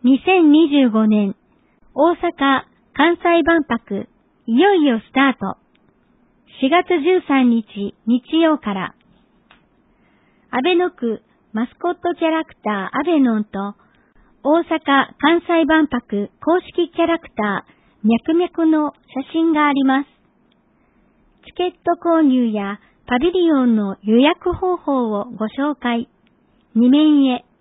2025年大阪・関西万博いよいよスタート。4月13日日曜から。阿倍野区マスコットキャラクターアベノンと大阪・関西万博公式キャラクターミャクミャクの写真があります。チケット購入やパビリオンの予約方法をご紹介。2面へ。